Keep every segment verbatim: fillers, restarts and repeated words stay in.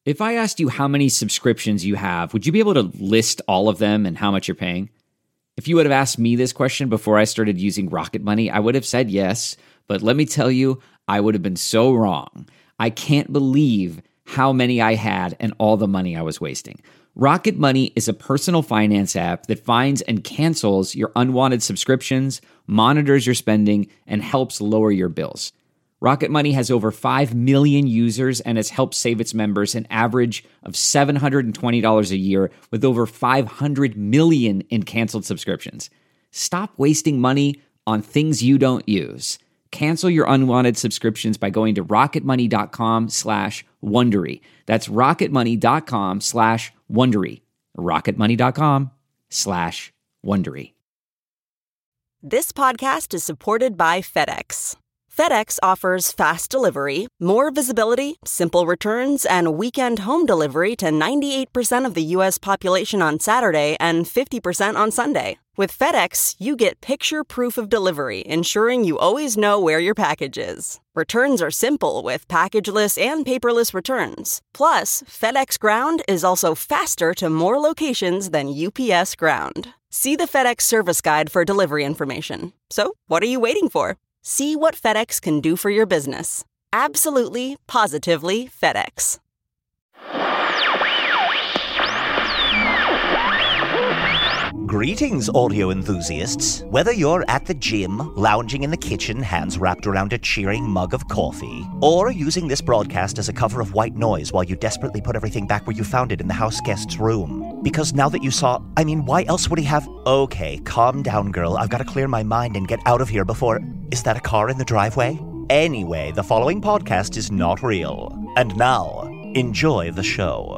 If I asked you how many subscriptions you have, would you be able to list all of them and how much you're paying? If you would have asked me this question before I started using Rocket Money, I would have said yes, but let me tell you, I would have been so wrong. I can't believe how many I had and all the money I was wasting. Rocket Money is a personal finance app that finds and cancels your unwanted subscriptions, monitors your spending, and helps lower your bills. Rocket Money has over five million users and has helped save its members an average of seven hundred twenty dollars a year with over five hundred million in canceled subscriptions. Stop wasting money on things you don't use. Cancel your unwanted subscriptions by going to rocketmoney.com slash Wondery. That's rocketmoney.com slash Wondery. rocketmoney.com slash Wondery. This podcast is supported by FedEx. FedEx offers fast delivery, more visibility, simple returns, and weekend home delivery to ninety-eight percent of the U S population on Saturday and fifty percent on Sunday. With FedEx, you get picture proof of delivery, ensuring you always know where your package is. Returns are simple with packageless and paperless returns. Plus, FedEx Ground is also faster to more locations than U P S Ground. See the FedEx service guide for delivery information. So, what are you waiting for? See what FedEx can do for your business. Absolutely, positively FedEx. Greetings, audio enthusiasts. Whether you're at the gym, lounging in the kitchen, hands wrapped around a cheering mug of coffee, or using this broadcast as a cover of white noise while you desperately put everything back where you found it in the house guest's room. Because now that you saw, I mean, why else would he have... Okay, calm down, girl. I've got to clear my mind and get out of here before... Is that a car in the driveway? Anyway, the following podcast is not real. And now, enjoy the show.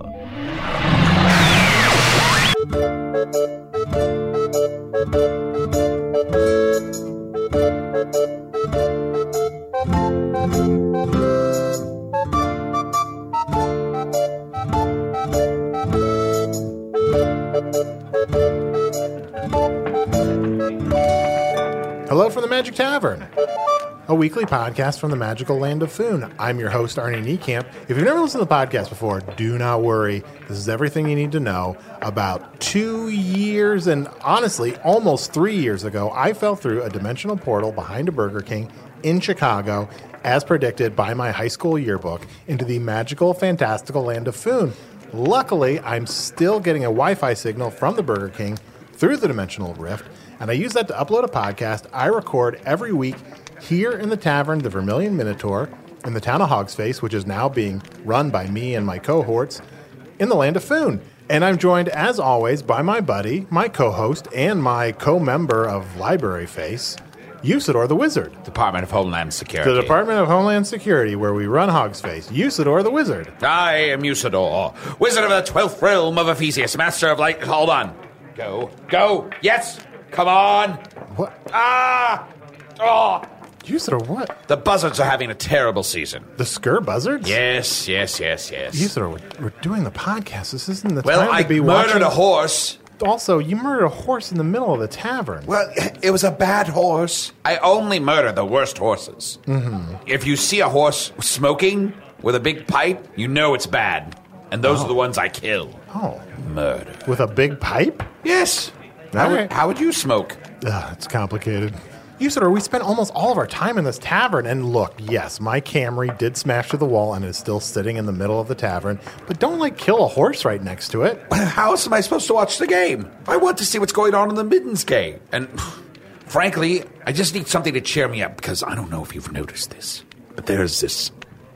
Hello from the Magic Tavern, a weekly podcast from the magical land of Foon. I'm your host, Arnie Niekamp. If you've never listened to the podcast before, do not worry. This is everything you need to know. About two years and honestly, almost three years ago, I fell through a dimensional portal behind a Burger King in Chicago, as predicted by my high school yearbook, into the magical, fantastical land of Foon. Luckily, I'm still getting a Wi-Fi signal from the Burger King through the dimensional rift, and I use that to upload a podcast I record every week here in the tavern, the Vermilion Minotaur, in the town of Hogsface, which is now being run by me and my cohorts in the land of Foon. And I'm joined, as always, by my buddy, my co-host, and my co-member of Library Face, Usador the Wizard. Department of Homeland Security. The Department of Homeland Security, where we run Hogsface. Usador the Wizard. I am Usador, Wizard of the Twelfth Realm of Ephesius, Master of Light. Hold on. Go. Go. Yes. Come on. What? Ah. Oh. Usador, what? The buzzards are having a terrible season. The Skur Buzzards? Yes, yes, yes, yes. Usador, we're, we're doing the podcast. This isn't the well, time I to be murdered watching... a horse. Also, you murdered a horse in the middle of the tavern. Well, it was a bad horse. I only murder the worst horses. Mm-hmm. If you see a horse smoking with a big pipe, you know it's bad. And those Oh. are the ones I kill. Oh. Murder. With a big pipe? Yes. How, All would, right. how would you smoke? Ugh, it's complicated. Usador, we spent almost all of our time in this tavern, and look, yes, my Camry did smash through the wall and is still sitting in the middle of the tavern, but don't, like, kill a horse right next to it. How else am I supposed to watch the game? I want to see what's going on in the Middens game. And, frankly, I just need something to cheer me up, because I don't know if you've noticed this, but there's this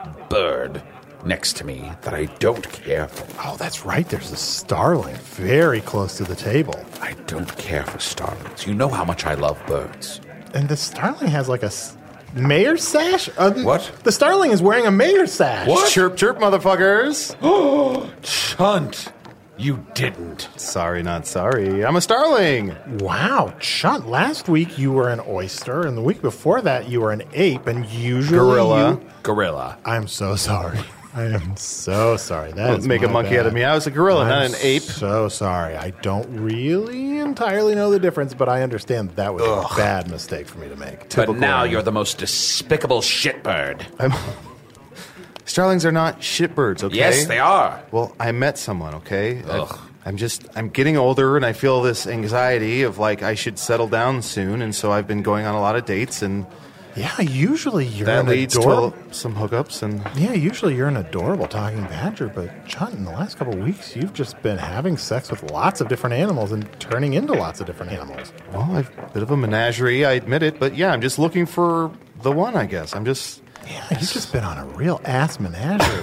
bird next to me that I don't care for. Oh, that's right, there's a starling very close to the table. I don't care for starlings. You know how much I love birds. And the starling has, like, a s- mayor's sash? Uh, What? The starling is wearing a mayor's sash. What? Chirp, chirp, motherfuckers. Oh, Chunt, you didn't. Sorry, not sorry. I'm a starling. Wow, Chunt, last week you were an oyster, and the week before that you were an ape, and usually Gorilla. you... Gorilla. I'm so sorry. I am so sorry. That Don't is make a my monkey bad. out of me. I was a gorilla, I'm not an ape. So sorry. I don't really entirely know the difference, but I understand that was Ugh. a bad mistake for me to make. But Typical now Arnie. you're the most despicable shitbird. I'm Starlings are not shitbirds, okay? Yes, they are. Well, I met someone, okay? Ugh. I've- I'm just, I'm getting older, and I feel this anxiety of, like, I should settle down soon, and so I've been going on a lot of dates, and Yeah, usually you're that an leads adorable. to some hookups, and Yeah, usually you're an adorable talking badger, but Chunt, in the last couple of weeks, you've just been having sex with lots of different animals and turning into lots of different animals. well, I've a bit of a menagerie, I admit it, but yeah, I'm just looking for the one, I guess. I'm just... Yeah, you've just been on a real ass menagerie.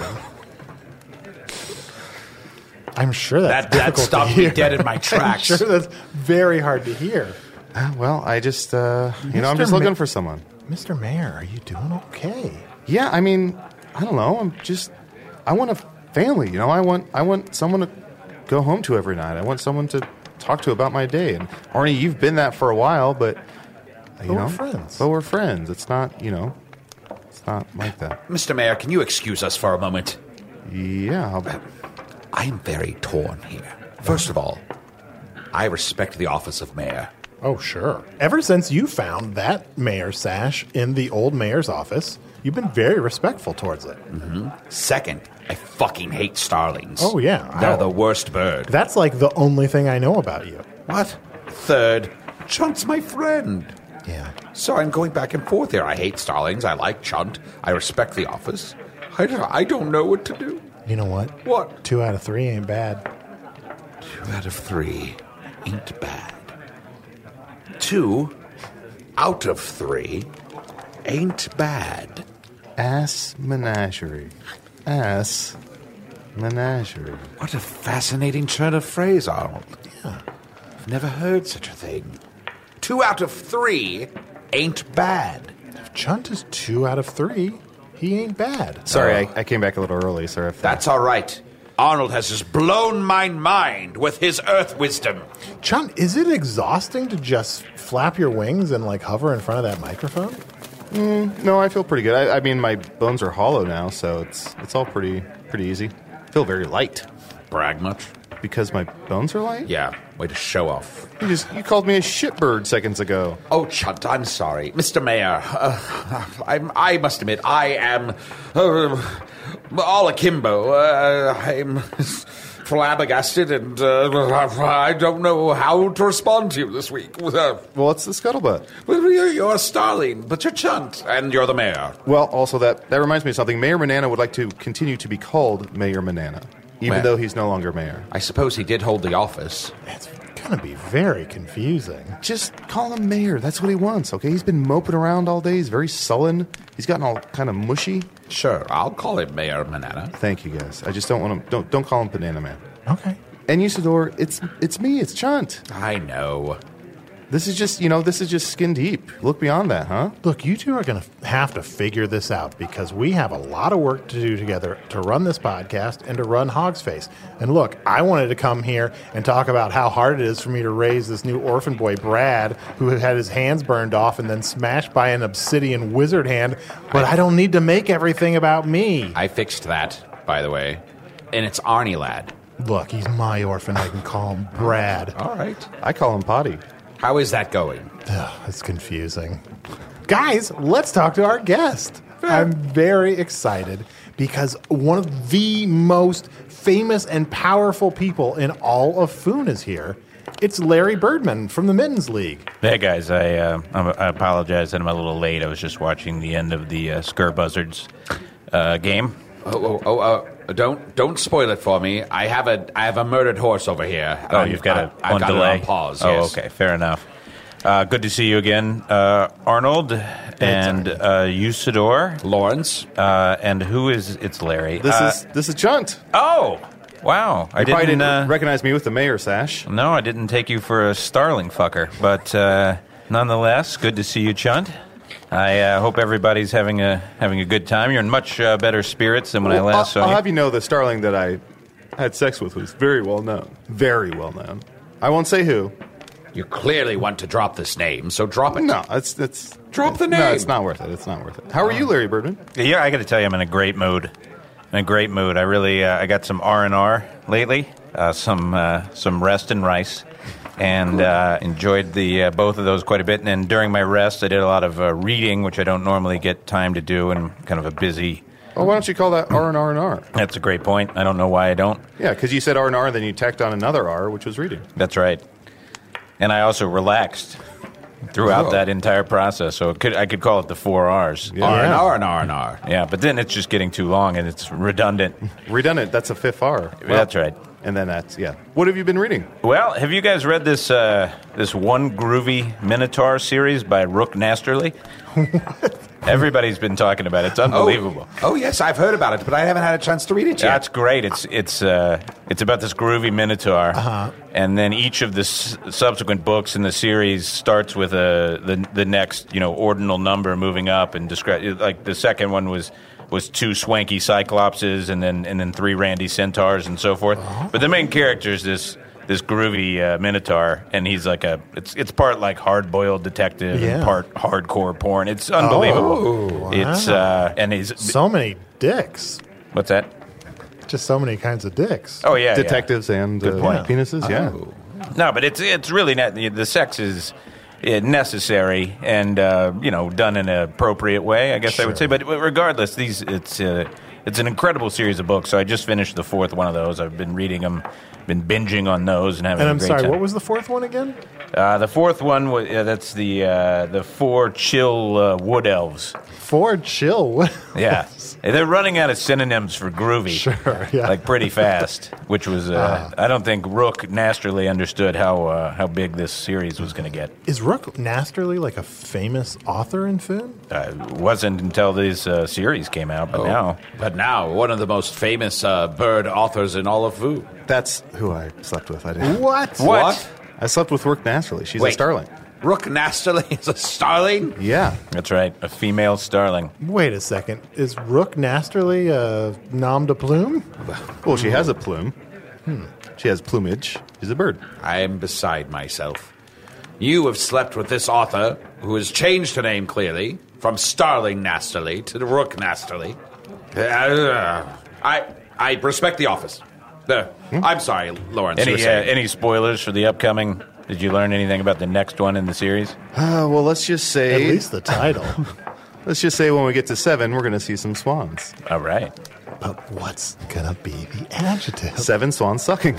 I'm sure that's That, that difficult stopped to hear. me dead in my I'm tracks. sure that's very hard to hear. Uh, well, I just, uh, you know, I'm Mister just looking Ma- for someone. Mister Mayor, are you doing okay? Yeah, I mean, I don't know. I'm just, I want a family. You know, I want, I want someone to go home to every night. I want someone to talk to about my day. And Arnie, you've been that for a while, but you But we're know, friends. But we're friends. It's not, you know, it's not like that. Mister Mayor, can you excuse us for a moment? Yeah, I'll, I am very torn here. First of all, I respect the office of mayor. Oh, sure. Ever since you found that mayor sash in the old mayor's office, you've been very respectful towards it. Second, I fucking hate starlings. Oh, yeah. They're I- the worst bird. That's like the only thing I know about you. What? Third, Chunt's my friend. Yeah. So I'm going back and forth here. I hate starlings. I like Chunt. I respect the office. I don't, I don't know what to do. You know what? What? Two out of three ain't bad. Two out of three ain't bad. Two out of three ain't bad. ass menagerie, ass menagerie. What a fascinating turn of phrase, Arnold. Yeah. I've never heard such a thing. Two out of three ain't bad. If Chunt is two out of three, he ain't bad. Sorry, Oh. I, I came back a little early. Sorry. If That's all right. Arnold has just blown my mind with his earth wisdom. Chunt, is it exhausting to just flap your wings and like hover in front of that microphone? No, I feel pretty good. I, I mean, my bones are hollow now, so it's it's all pretty pretty easy. I feel very light Brag much? because my bones are light. Yeah, way to show off. You just you called me a shitbird seconds ago. Oh, Chunt, I'm sorry. Mister Mayor, uh, I'm, I must admit, I am uh, all akimbo. Uh, I'm flabbergasted, and uh, I don't know how to respond to you this week. Uh, Well, it's the scuttlebutt. well, you're, you're a starling, but you're Chunt, and you're the mayor. Well, also that that reminds me of something. Mayor Manana would like to continue to be called Mayor Manana, even Well- though he's no longer mayor. I suppose he did hold the office. It's gonna be very confusing. Just call him mayor. That's what he wants. Okay, he's been moping around all day. He's very sullen. He's gotten all kind of mushy. Sure, I'll call him Mayor Manana. Thank you, guys. I just don't want him. Don't don't call him Banana Man. Okay. And Usador, it's it's me. It's Chunt. I know. This is just you know this is just skin deep. Look beyond that, huh? Look, you two are going to have to figure this out because we have a lot of work to do together to run this podcast and to run Hog's Face. And look, I wanted to come here and talk about how hard it is for me to raise this new orphan boy, Brad, who had his hands burned off and then smashed by an obsidian wizard hand. But I, don't need to make everything about me. I fixed that, by the way. And it's Arnie Lad. Look, he's my orphan. I can call him Brad. All right. I call him Potty. How is that going? Ugh, it's confusing. Guys, let's talk to our guest. I'm very excited because one of the most famous and powerful people in all of Foon is here. It's Larry Birdman from the Mittens League. Hey guys, I uh, I'm- I apologize that I'm a little late. I was just watching the end of the uh, Skur Buzzards uh, game. Oh, oh, oh uh, don't don't spoil it for me. I have a I have a murdered horse over here. Oh, I'm- you've got it I- I've on got delay. It on pause. Oh, yes. okay, fair enough. Uh, good to see you again, uh, Arnold and uh, Usador. Lawrence. Uh, and who is? It's Larry. This Uh, is this is Chunt. oh, wow! I You probably didn't. didn't Uh, recognize me with the mayor sash. no, I didn't take you for a starling fucker, but uh, nonetheless, good to see you, Chunt. I uh, hope everybody's having a having a good time. You're in much uh, better spirits than when I Well, last I'll, saw I'll you. have you know the starling that I had sex with was very well known. Very well known. I won't say who. You clearly want to drop this name, so drop it. No, it's it's Drop the No, name. it's not worth it. It's not worth it. How are you, Larry Birdman? Yeah, I got to tell you, I'm in a great mood. In a great mood. I really, uh, I got some R and R lately, uh, some uh, some rest and rice, and uh, enjoyed the uh, both of those quite a bit. And then during my rest, I did a lot of uh, reading, which I don't normally get time to do, and kind of a busy Well, why don't you call that R and R and R? That's a great point. I don't know why I don't. Yeah, because you said R and R, then you tacked on another R, which was reading. That's right. And I also relaxed throughout Oh. that entire process, so it could I could call it the four R's. Yeah. R and R and R and R. Yeah, but then it's just getting too long and it's redundant. Redundant, that's a fifth R. That's right. And then that's, yeah. What have you been reading? Well, have you guys read this uh, this One Groovy Minotaur series by Rook Nasterly? Everybody's been talking about it. It's unbelievable. Oh, oh, yes, I've heard about it, but I haven't had a chance to read it yet. That's great. It's it's uh, it's about this groovy minotaur, Uh-huh. and then each of the s- subsequent books in the series starts with a the the next you know ordinal number moving up and describe. Like the second one was was two swanky cyclopses, and then and then three randy centaurs and so forth. Uh-huh. But the main character is this. This groovy uh, minotaur, and he's like a it's it's part like hard boiled detective Yeah. and part hardcore porn. It's unbelievable. Oh, It's wow. uh, and he's So many dicks. what's that? Just so many kinds of dicks. Oh yeah, yeah. Detectives and uh, Good point. penises, yeah. Oh. No, but it's it's really not. The sex is uh, necessary and uh, you know done in an appropriate way, I guess I would say. But regardless, these it's uh, it's an incredible series of books. So I just finished the fourth one of those. I've been reading them, been binging on those, and having And a I'm great sorry, time. what was the fourth one again? uh, the fourth one? Was, uh, that's the uh, the four chill uh, wood elves. Ford Chill. Yeah, they're running out of synonyms for groovy. Sure, yeah. Like pretty fast, which was uh, I don't think Rook Nasterly understood how uh, how big this series was going to get. Is Rook Nasterly like a famous author in Foon? Uh, it wasn't until this uh, series came out, but now But now, one of the most famous uh, bird authors in all of Vu. That's who I slept with. I did. What? What? I slept with Rook Nasterly. She's a Wait. starling. Rook Nasterly is a starling? Yeah. that's right, a female starling. Wait a second. Is Rook Nasterly a nom de plume? Well, she has a plume. She has plumage. She's a bird. I am beside myself. You have slept with this author, who has changed her name clearly from Starling Nasterly to the Rook Nasterly. Uh, I I respect the office. Uh, I'm sorry, Lawrence. you Any were uh, saying. any spoilers for the upcoming? Did you learn anything about the next one in the series? Uh, well, let's just At say, least the title. let's just say when we get to seven, we're going to see some swans. All right. But what's gonna be the adjective? Seven swans sucking.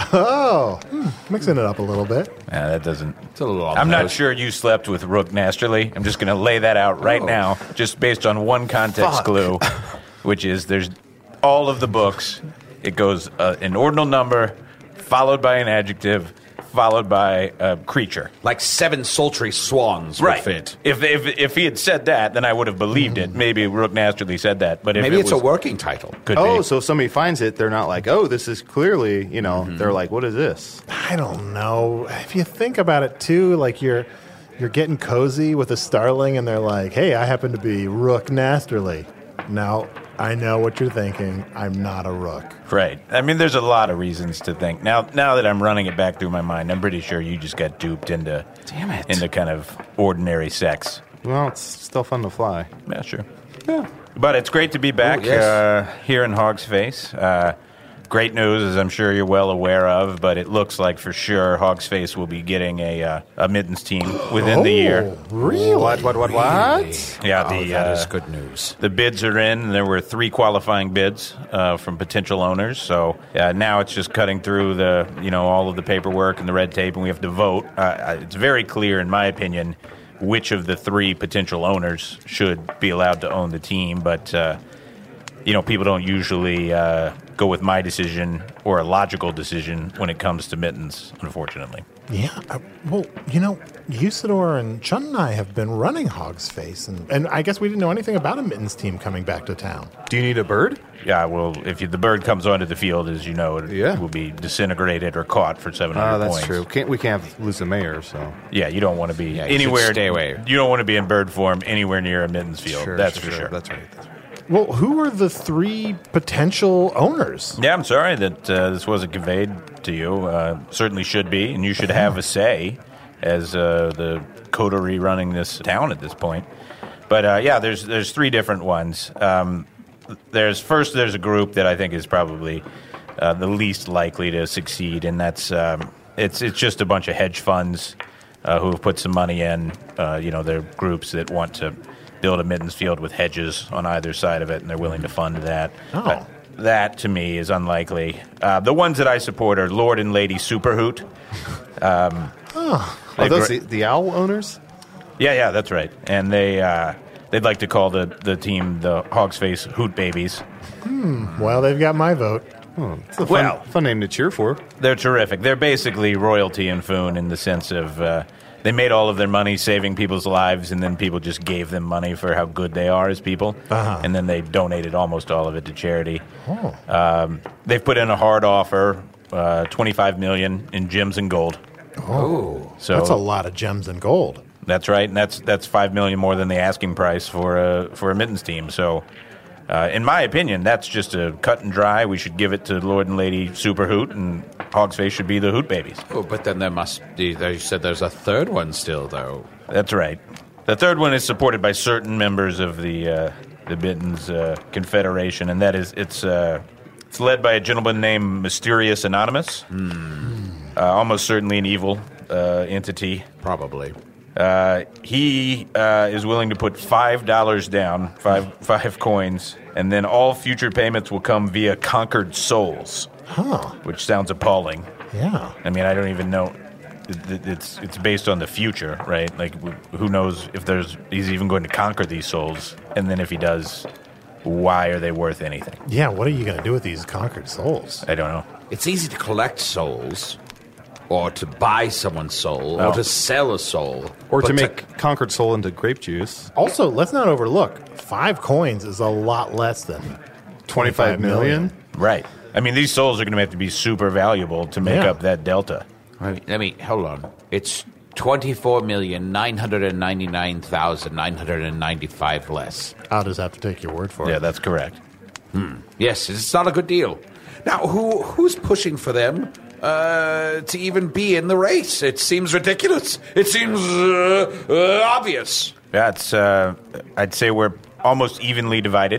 Oh, hmm, mixing it up a little bit. Uh, that doesn't. It's a little on the I'm not nose. sure you slept with Rook Nasterly. I'm just going to lay that out right Oh. now, just based on one context Fuck. clue, which is there's all of the books. It goes uh, an ordinal number, followed by an adjective, followed by a creature. Like seven sultry swans would fit. If, if if he had said that, then I would have believed it. Maybe Rook Nasterly said that, but if Maybe it it's was, a working title. could Oh, be. so if somebody finds it, they're not like, oh, this is clearly, you know, they're like, what is this? I don't know. If you think about it too, like you're you're getting cozy with a starling, and they're like, "Hey, I happen to be Rook Nasterly." Now I know what you're thinking. I'm not a rook. Right. I mean, there's a lot of reasons to think. Now now that I'm running it back through my mind, I'm pretty sure you just got duped into Damn it. into kind of ordinary sex. Well, it's still fun to fly. Yeah, sure. Yeah. But it's great to be back Oh, yes. uh, here in Hog's Face. Uh, great news, as I'm sure you're well aware of, but it looks like for sure Hog's Face will be getting a uh, a middens team within the year. Oh, really? What, what, what, what? Yeah, Oh, the that uh, is good news. The bids are in. There were three qualifying bids uh, from potential owners. So uh, now it's just cutting through the, you know, all of the paperwork and the red tape, and we have to vote. Uh, it's very clear, in my opinion, which of the three potential owners should be allowed to own the team. But uh, you know, people don't usually uh, go with my decision or a logical decision when it comes to mittens, unfortunately. Yeah. Uh, well, you know, Usador and Chun and I have been running Hog's Face, and, and I guess we didn't know anything about a mittens team coming back to town. Do you need a bird? Yeah, well, if you, the bird comes onto the field, as you know, it Yeah. will be disintegrated or caught for seven hundred Oh, that's points. true. Can't, we can't lose the mayor, so. Yeah, you don't want to be Yeah, you anywhere. should stay away. You don't want to be in bird form anywhere near a mittens field. Sure, that's sure, for sure. That's right. That's right. Well, who are the three potential owners? Yeah, I'm sorry that uh, this wasn't conveyed to you. Uh, certainly should be, and you should have a say as uh, the coterie running this town at this point. But uh, yeah, there's there's three different ones. Um, there's first there's a group that I think is probably uh, the least likely to succeed, and that's um, it's it's just a bunch of hedge funds uh, who have put some money in. Uh, you know, they're groups that want to build a mittens field with hedges on either side of it, and they're willing to fund that. Oh. But that, to me, is unlikely. Uh, the ones that I support are Lord and Lady Superhoot. Um, Oh. Are They those gr- the, the owl owners? Yeah, yeah, that's right. And they, uh, they'd like to call the, the team the Hog's Face Hoot Babies. Well, they've got my vote. Oh, it's a fun, Well- fun name to cheer for. They're terrific. They're basically royalty in Foon in the sense of uh, they made all of their money saving people's lives, and then people just gave them money for how good they are as people. Uh-huh. And then they donated almost all of it to charity. Oh. Um, they've put in a hard offer, uh, twenty-five million dollars in gems and gold. Oh. So That's a lot of gems and gold. That's right, and that's that's five million more than the asking price for a for a mittens team. So, uh, in my opinion, that's just a cut and dry. We should give it to Lord and Lady Superhoot, and Hog's Face should be the Hoot Babies. Oh, but then there must be. You said there's a third one still, though. That's right. The third one is supported by certain members of the uh, the Mittens uh, Confederation, and that is it's uh, it's led by a gentleman named Mysterious Anonymous. Uh, almost certainly an evil uh, entity. Probably. Uh, he uh, is willing to put five dollars down, five five coins, and then all future payments will come via conquered souls. Huh. Which sounds appalling. Yeah. I mean, I don't even know. It- it- It's it's based on the future, right? Like, wh- who knows if there's he's even going to conquer these souls, and then if he does, why are they worth anything? Yeah, what are you going to do with these conquered souls? I don't know. It's easy to collect souls, or to buy someone's soul, Oh. or to sell a soul, Or But to make conquered soul into grape juice. Also, let's not overlook, five coins is a lot less than twenty-five million? Right. I mean, these souls are going to have to be super valuable to make Yeah. up that delta. Let me, let me hold on. It's twenty-four million nine hundred ninety-nine thousand nine hundred ninety-five less. I'll just have to take your word for Yeah, it. that's correct. Yes, it's not a good deal. Now, who who's pushing for them uh, to even be in the race? It seems ridiculous. It seems uh, uh, obvious. Yeah, it's, uh, I'd say we're almost evenly divided.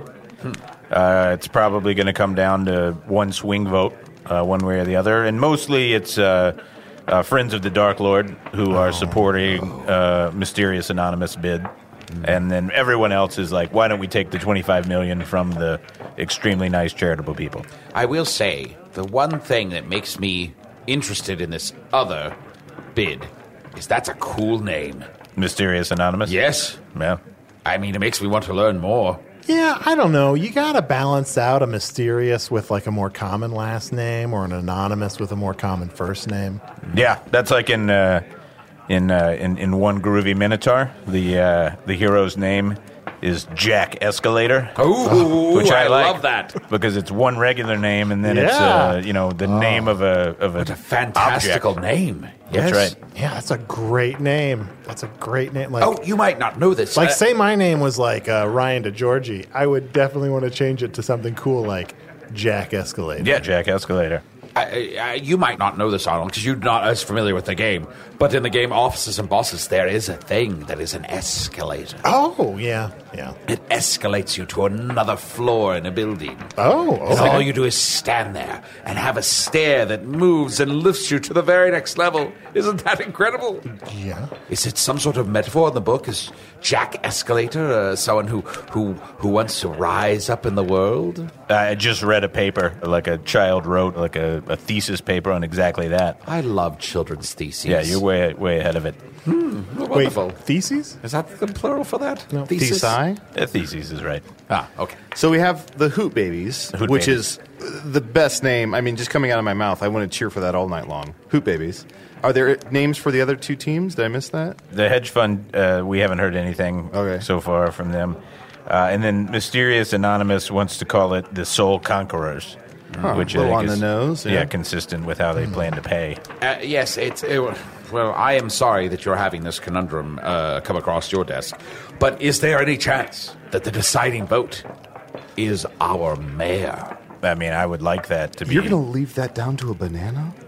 Uh, it's probably going to come down to one swing vote, uh, one way or the other. And mostly it's uh, uh, Friends of the Dark Lord who are supporting uh, Mysterious Anonymous bid. And then everyone else is like, why don't we take the twenty-five million dollars from the extremely nice charitable people? I will say, the one thing that makes me interested in this other bid is that's a cool name. Mysterious Anonymous? Yes. Yeah. I mean, it makes me want to learn more. Yeah, I don't know. You got to balance out a mysterious with like a more common last name or an anonymous with a more common first name. Yeah, that's like in uh, in, uh, in in one groovy Minotaur. The uh, the hero's name is Jack Escalator. Ooh, which I, I like love that. because it's one regular name and then it's Yeah. uh, you know the name of a of a, What a fantastical object. name. That's Yes. right. Yeah, that's a great name. That's a great name. Like, Oh, you might not know this. like Uh, say my name was like uh, Ryan DeGiorgi. I would definitely want to change it to something cool like Jack Escalator. Yeah, Jack Escalator. I, I, you might not know this, Arnold, because you're not as familiar with the game. But in the game Officers and Bosses, there is a thing that is an escalator. Oh, yeah, yeah. It escalates you to another floor in a building. Oh, And okay. all you do is stand there and have a stair that moves and lifts you to the very next level. Isn't that incredible? Yeah. Is it some sort of metaphor in the book? Is Jack Escalator uh, someone who, who, who wants to rise up in the world? I just read a paper, like a child wrote, like a, a thesis paper on exactly that. I love children's theses. Yeah, you're way way ahead of it. wonderful. Wait, theses? Is that the plural for that? No. Thesis? Thesai? Uh, thesis is right. Ah, okay. So we have the Hoot Babies, Hoot which Babies. is the best name. I mean, just coming out of my mouth, I want to cheer for that all night long. Hoot Babies. Are there names for the other two teams? Did I miss that? The hedge fund, uh, we haven't heard anything Okay. so far from them. Uh, and then Mysterious Anonymous wants to call it the Soul Conquerors. Huh, which a little I think on is- the nose, Yeah, yeah. consistent with how they plan to pay. Uh, yes, it's. It, well, I am sorry that you're having this conundrum uh, come across your desk. But is there any chance that the deciding vote is our mayor? I mean, I would like that to be. You're going to leave that down to a banana?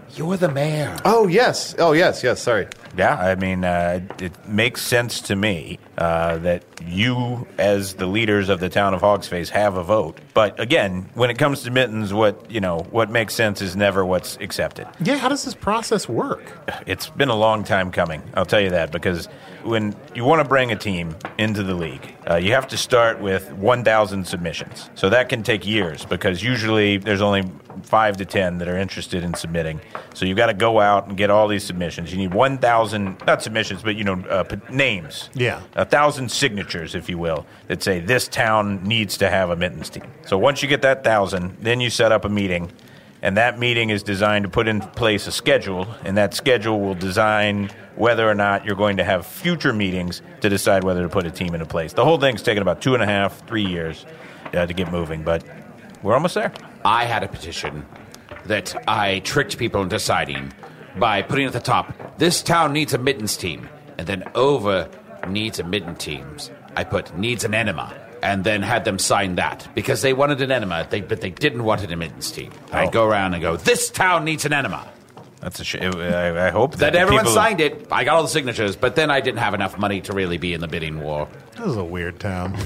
You're the mayor. Oh, yes. Oh, yes, yes, sorry. Yeah, I mean, uh, it makes sense to me uh, that you, as the leaders of the town of Hogsface, have a vote. But again, when it comes to mittens, what you know, what makes sense is never what's accepted. Yeah, how does this process work? It's been a long time coming, I'll tell you that, because when you want to bring a team into the league, uh, you have to start with one thousand submissions. So that can take years, because usually there's only five to ten that are interested in submitting. So you've got to go out and get all these submissions. You need one thousand, not submissions, but, you know, uh, p- names. Yeah. A thousand signatures, if you will, that say this town needs to have a mittens team. So once you get that thousand, then you set up a meeting, and that meeting is designed to put in place a schedule, and that schedule will design whether or not you're going to have future meetings to decide whether to put a team into place. The whole thing's taken about two and a half, three years uh, to get moving, but we're almost there. I had a petition that I tricked people into signing by putting at the top, this town needs a mittens team, and then over needs a mitten teams. I put needs an enema, and then had them sign that, because they wanted an enema, they, but they didn't want an mittens team. Oh. I'd go around and go, this town needs an enema. That's a sh- I, I hope that Then everyone people... signed it. I got all the signatures, but then I didn't have enough money to really be in the bidding war. This is a weird town.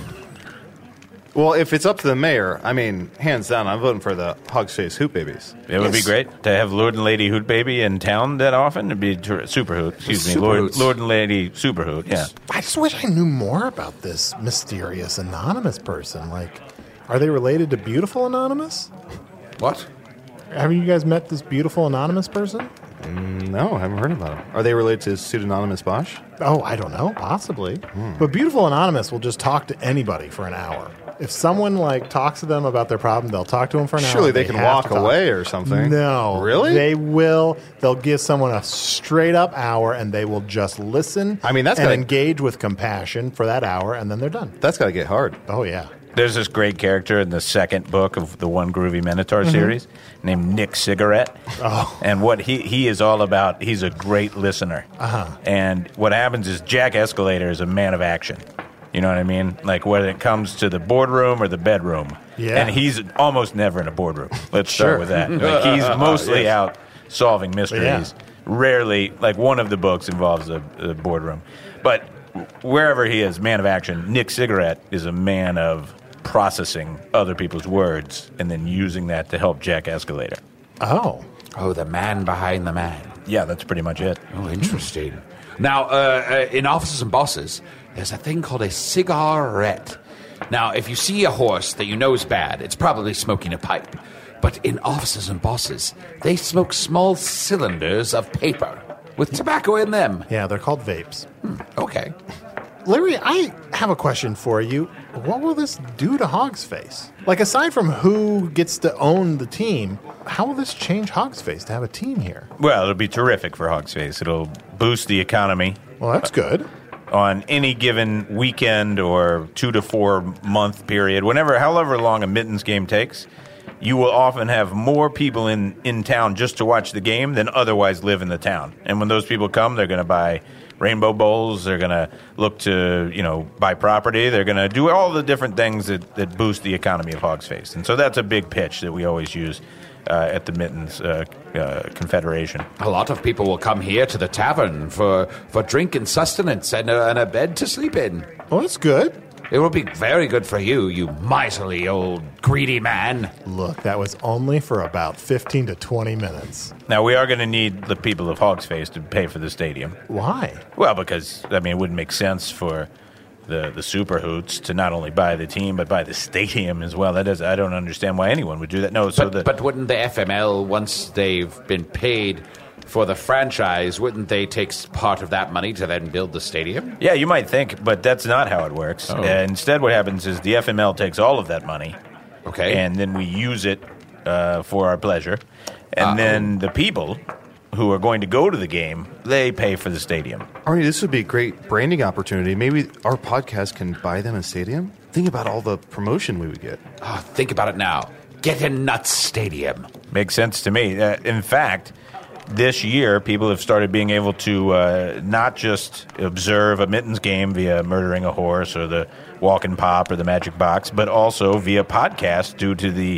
Well, if it's up to the mayor, I mean, hands down, I'm voting for the Hogsface Hoot Babies. It would Yes. be great to have Lord and Lady Hoot Baby in town that often. It'd be ter- Super Hoot. Excuse me, Super Lord, Hoots. Lord and Lady Super Hoot. Yeah. I just wish I knew more about this mysterious anonymous person. Like, are they related to Beautiful Anonymous? What? Have you guys met this beautiful anonymous person? No, I haven't heard about them. Are they related to Pseudonymous Bosch? Oh, I don't know, possibly. But Beautiful Anonymous will just talk to anybody for an hour. If someone like talks to them about their problem, they'll talk to them for an hour. Surely they can have walk to talk. away or something. No. Really? They will. They'll give someone a straight up hour and they will just listen I mean, that's and gotta- engage with compassion for that hour and then they're done. That's got to get hard. Oh, yeah. There's this great character in the second book of the One Groovy Minotaur series named Nick Cigarette. Oh. And what he, he is all about, he's a great listener. Uh-huh. And what happens is Jack Escalator is a man of action. You know what I mean? Like when it comes to the boardroom or the bedroom. Yeah. And he's almost never in a boardroom. Let's start Sure. with that. Like he's mostly out solving mysteries. Yeah. Rarely, like one of the books involves a, a boardroom. But wherever he is, man of action, Nick Cigarette is a man of processing other people's words and then using that to help Jack Escalator. Oh. Oh, the man behind the man. Yeah, that's pretty much it. Oh, interesting. Now, uh, uh, in Officers and Bosses, there's a thing called a cigarette. Now, if you see a horse that you know is bad, it's probably smoking a pipe. But in Officers and Bosses, they smoke small cylinders of paper with tobacco in them. Yeah, they're called vapes. Okay. Larry, I have a question for you. What will this do to Hogsface? Like, aside from who gets to own the team, how will this change Hogsface to have a team here? Well, it'll be terrific for Hogsface. It'll boost the economy Well, that's good. on any given weekend or two to four month period, whenever, however long a mittens game takes. You will often have more people in, in town just to watch the game than otherwise live in the town. And when those people come, they're going to buy rainbow bowls. They're going to look to, you know, buy property. They're going to do all the different things that, that boost the economy of Hogsface. And so that's a big pitch that we always use uh, at the Mittens uh, uh, Confederation. A lot of people will come here to the tavern for, for drink and sustenance and a, and a bed to sleep in. Well, that's good. It will be very good for you, you miserly old greedy man. Look, that was only for about fifteen to twenty minutes. Now, we are going to need the people of Hogsface to pay for the stadium. Why? Well, because, I mean, it wouldn't make sense for the, the Super Hoots to not only buy the team, but buy the stadium as well. That is, I don't understand why anyone would do that. No, so But, the, but wouldn't the F M L, once they've been paid for the franchise, wouldn't they take part of that money to then build the stadium? yeah, you might think, but that's not how it works. Oh. Uh, instead, what happens is the F M L takes all of that money, Okay. and then we use it uh, for our pleasure. And Uh-oh. then the people who are going to go to the game, they pay for the stadium. Arnie, this would be a great branding opportunity. Maybe our podcast can buy them a stadium? Think about all the promotion we would get. Oh, think about it now. Get a nuts stadium. Makes sense to me. Uh, in fact, this year, people have started being able to uh, not just observe a mittens game via Murdering a Horse or the Walk and Pop or the Magic Box, but also via podcast due to the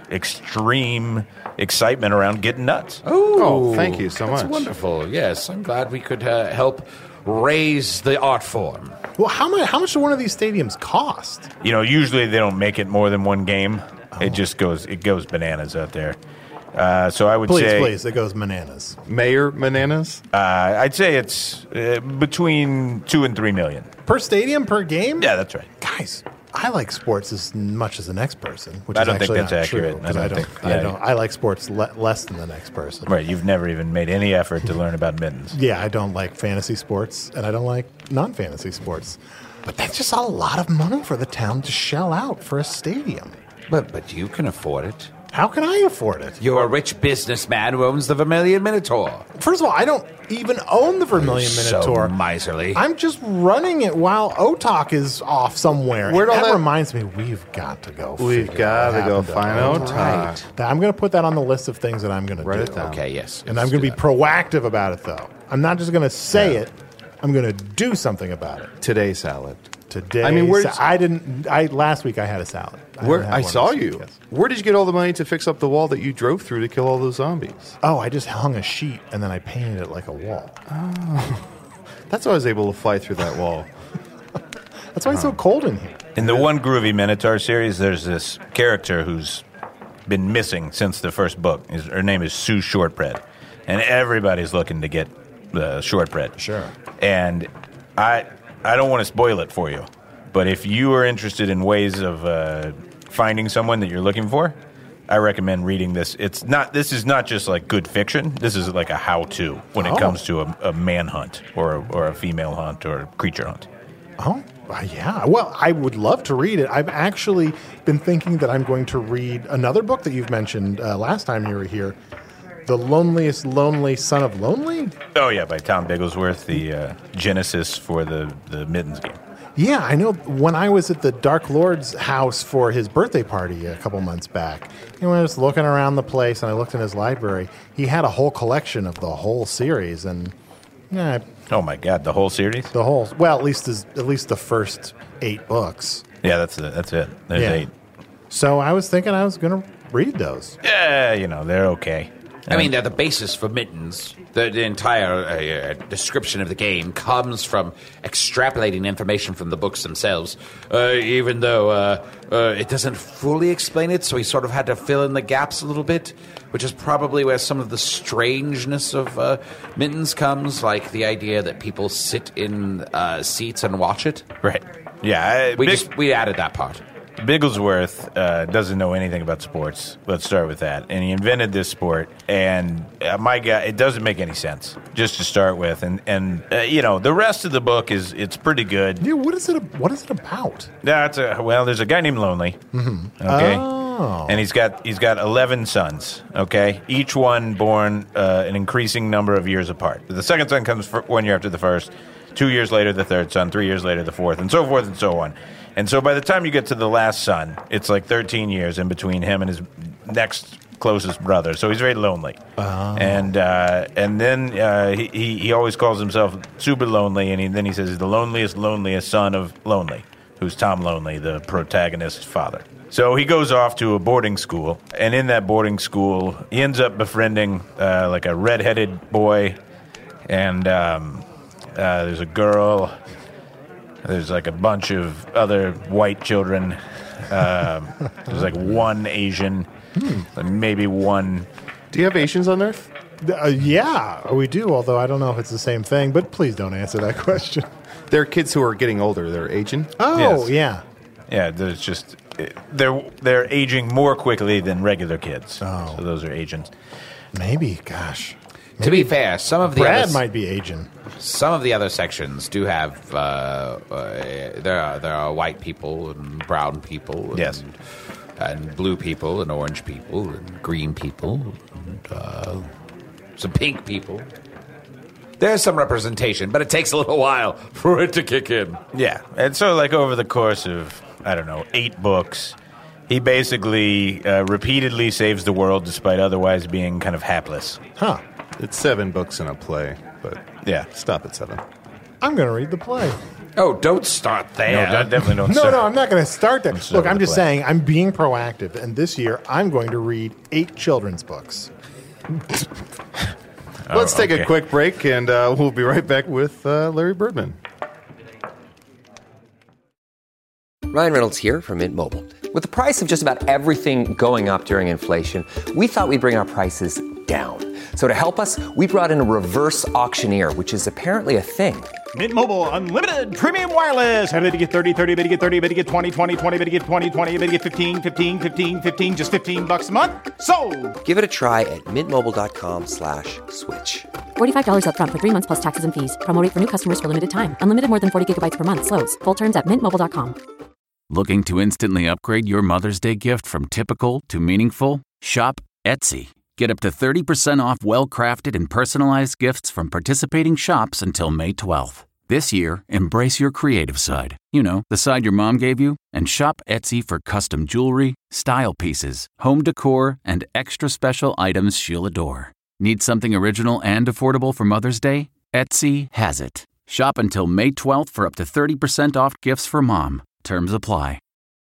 extreme excitement around getting nuts. Oh, thank you so That's much. wonderful. Yes, I'm glad we could uh, help raise the art form. Well, how much? How much do one of these stadiums cost? You know, usually they don't make it more than one game. It just goes it goes bananas out there. Uh, so I would Please, say, please, it goes bananas. Mayor Bananas? Uh, I'd say it's uh, between two and three million Per stadium, per game? Yeah, that's right. Guys, I like sports as much as the next person, which I is don't think actually that's not accurate. true. I 'cause don't I don't, think- I yeah. don't. I like sports le- less than the next person. Right, you've never even made any effort to learn about mittens. Yeah, I don't like fantasy sports, and I don't like non-fantasy sports. But that's just a lot of money for the town to shell out for a stadium. But but you can afford it. How can I afford it? You're a rich businessman who owns the Vermilion Minotaur. First of all, I don't even own the Vermilion So Minotaur. miserly. I'm just running it while Otak is off somewhere. Where'd all that that- reminds me, we've got to go. We've figure got what to go happened to find Otak. Otak. That- I'm going to put that on the list of things that I'm going to Write do. it down. Okay, yes. And yes, I'm going to do be that. proactive about it, though. I'm not just going to say it. I'm going to do something about it. Today salad. Today, I mean, where sa- did- I didn't. I last week I had a salad. Where haven't had I one saw this you. week, yes. Where did you get all the money to fix up the wall that you drove through to kill all those zombies? Oh, I just hung a sheet and then I painted it like a wall. That's how I was able to fly through that wall. That's why it's so cold in here. In the One Groovy Minotaur series, there's this character who's been missing since the first book. His, her name is Sue Shortbread, and everybody's looking to get the shortbread. Sure. And I, I don't want to spoil it for you, but if you are interested in ways of uh, finding someone that you're looking for, I recommend reading this. It's not. This is not just like good fiction. This is like a how-to when it Oh. comes to a, a manhunt or a, or a female hunt or a creature hunt. Oh, uh, yeah. Well, I would love to read it. I've actually been thinking that I'm going to read another book that you've mentioned uh, last time you were here, The Loneliest Lonely Son of Lonely? Oh yeah, by Tom Bigglesworth, the uh, genesis for the the Mittens game. Yeah, I know. When I was at the Dark Lord's house for his birthday party a couple months back, and when I was looking around the place and I looked in his library, he had a whole collection of the whole series, and yeah, Oh my God, the whole series? the whole well, at least his, at least the first eight books. Yeah, that's it. That's it. There's Yeah. eight. So I was thinking I was going to read those. Yeah, you know they're okay. I mean, they're the basis for Mittens. The, the entire uh, description of the game comes from extrapolating information from the books themselves, uh, even though uh, uh, it doesn't fully explain it, so he sort of had to fill in the gaps a little bit, which is probably where some of the strangeness of uh, Mittens comes, like the idea that people sit in uh, seats and watch it. Right. Yeah. I, We Big- just we added that part. Bigglesworth uh, doesn't know anything about sports. Let's start with that. And he invented this sport, and uh, my God, it doesn't make any sense. Just to start with, and and uh, you know the rest of the book is it's pretty good. Yeah, what is it? What is it about? That's a well. There's a guy named Lonely. Mm-hmm. Okay, Oh. and he's got he's got eleven sons. Okay, each one born uh, an increasing number of years apart. The second son comes for one year after the first. Two years later, the third son. Three years later, the fourth, and so forth and so on. And so by the time you get to the last son, it's like thirteen years in between him and his next closest brother. So he's very lonely. Oh. And uh, and then uh, he, he he always calls himself super lonely, and he, then he says he's the loneliest, loneliest son of Lonely, who's Tom Lonely, the protagonist's father. So he goes off to a boarding school, and in that boarding school, he ends up befriending uh, like a redheaded boy, and um, uh, there's a girl. There's like a bunch of other white children. Um, there's like one Asian, like maybe one. Do you have Asians on Earth? Uh, yeah, we do, although I don't know if it's the same thing, but please don't answer that question. They're kids who are getting older. They're Asian. Oh, Yes. yeah. Yeah, there's just they're they're aging more quickly than regular kids. Oh. So those are Asians. Maybe, gosh. To be fair, some of the Brad other, might be Asian. some of the other sections do have uh, uh, there are there are white people and brown people, and, Yes. and blue people and orange people and green people, and uh, some pink people. There's some representation, but it takes a little while for it to kick in. Yeah, and so like over the course of I don't know eight books, he basically uh, repeatedly saves the world despite otherwise being kind of hapless. Huh. It's seven books in a play, but Yeah. stop at seven. I'm going to read the play. Oh, don't start there. No, that definitely don't No, start. no, I'm not going to start there. start Look, with I'm the just play. saying I'm being proactive, and this year I'm going to read eight children's books. Let's take okay. a quick break, and uh, we'll be right back with uh, Larry Birdman. Ryan Reynolds here from Mint Mobile. With the price of just about everything going up during inflation, we thought we'd bring our prices down. So to help us, we brought in a reverse auctioneer, which is apparently a thing. Mint Mobile Unlimited Premium Wireless. How to get thirty, thirty, how to get thirty, how to get twenty, twenty, twenty, how to get twenty, twenty, how to get fifteen, fifteen, fifteen, fifteen, just fifteen bucks a month? Sold! Give it a try at mintmobile.com slash switch. forty-five dollars up front for three months plus taxes and fees. Promo rate for new customers for limited time. Unlimited more than forty gigabytes per month. Slows full terms at mint mobile dot com. Looking to instantly upgrade your Mother's Day gift from typical to meaningful? Shop Etsy. Get up to thirty percent off well-crafted and personalized gifts from participating shops until May twelfth. This year, embrace your creative side. You know, the side your mom gave you. And shop Etsy for custom jewelry, style pieces, home decor, and extra special items she'll adore. Need something original and affordable for Mother's Day? Etsy has it. Shop until May twelfth for up to thirty percent off gifts for mom. Terms apply.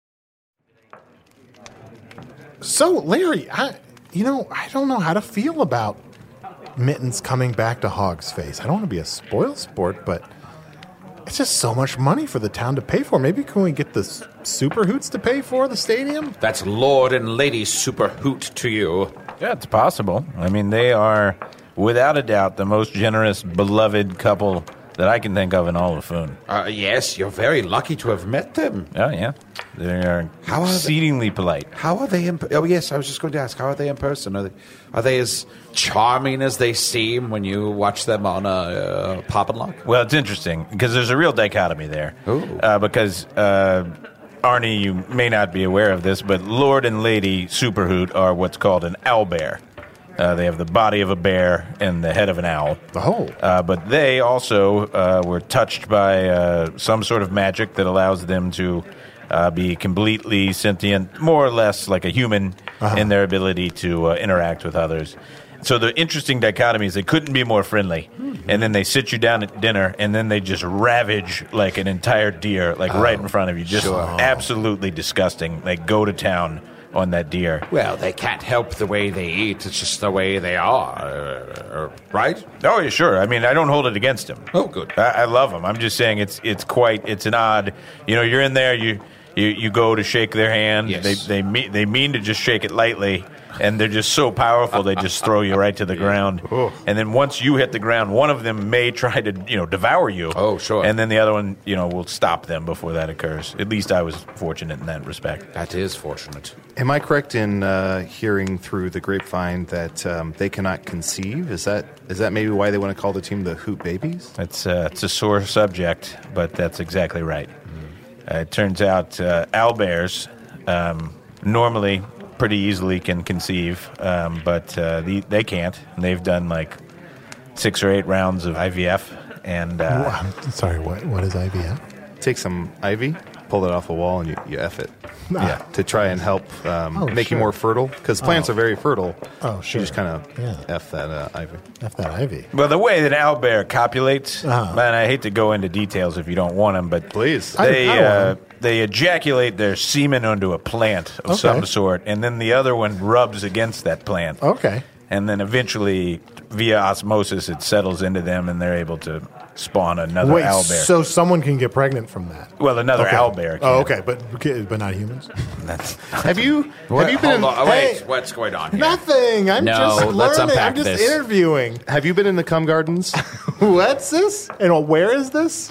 So, Larry, I, you know, I don't know how to feel about Mittens coming back to Hog's Face. I don't want to be a spoil sport, but it's just so much money for the town to pay for. Maybe can we get the s- Super Hoots to pay for the stadium? That's Lord and Lady Super Hoot to you. Yeah, it's possible. I mean, they are, without a doubt, the most generous, beloved couple that I can think of in all of Foon. Uh, yes, you're very lucky to have met them. Oh, yeah. They are How are they- exceedingly polite. How are they in... Oh, yes, I was just going to ask, how are they in person? Are they, are they as charming as they seem when you watch them on a uh, pop and lock? Well, it's interesting, because there's a real dichotomy there. Ooh. Uh, because, uh, Arnie, you may not be aware of this, but Lord and Lady Superhoot are what's called an owlbear. Uh, they have the body of a bear and the head of an owl. Oh. Uh, but they also uh, were touched by uh, some sort of magic that allows them to uh, be completely sentient, more or less like a human Uh-huh. in their ability to uh, interact with others. So the interesting dichotomy is they couldn't be more friendly. And then they sit you down at dinner, and then they just ravage like an entire deer, like right in front of you. Just absolutely disgusting. They go to town on that deer. Well, they can't help the way they eat. It's just the way they are, uh, uh, right? Oh, yeah, sure. I mean, I don't hold it against him. Oh, good. I, I love them. I'm just saying it's it's quite it's an odd. You know, you're in there. You you, you go to shake their hand. Yes. They they mean they mean to just shake it lightly, and they're just so powerful. They just throw you right to the ground. And then once you hit the ground, one of them may try to you know devour you. Oh, sure. And then the other one you know will stop them before that occurs. At least I was fortunate in that respect. That is fortunate. Am I correct in uh, hearing through the grapevine that um, they cannot conceive? Is that is that maybe why they want to call the team the Hoot Babies? It's uh, it's a sore subject, but that's exactly right. Uh, it turns out uh, owlbears um, normally pretty easily can conceive, um, but uh, the, they can't. And they've done like six or eight rounds of I V F. And Oh, uh, I'm sorry, what what is I V F? Take some ivy, pull it off a wall, and you, you F it. Ah. Yeah, to try and help um, Oh, make sure. you more fertile. Because plants Oh. are very fertile. Oh, sure. You just kind of Yeah. F that uh, ivy. F that Ivy. well, the way that owlbear copulates, Uh-huh. man, I hate to go into details if you don't want them, but Please. I- they I want uh, 'em. they ejaculate their semen onto a plant of Okay. some sort, and then the other one rubs against that plant. Okay. And then eventually, via osmosis, it settles into them, and they're able to spawn another Wait, owlbear. so someone can get pregnant from that? well, another Okay. owlbear. Oh, can. okay, but but not humans. That's, Have you What- have you been hold in, on. Oh, wait, Hey. what's going on here? Nothing. I'm No, just learning. let's unpack I'm just this. interviewing. have you been in the cum gardens? What's this? And where is this?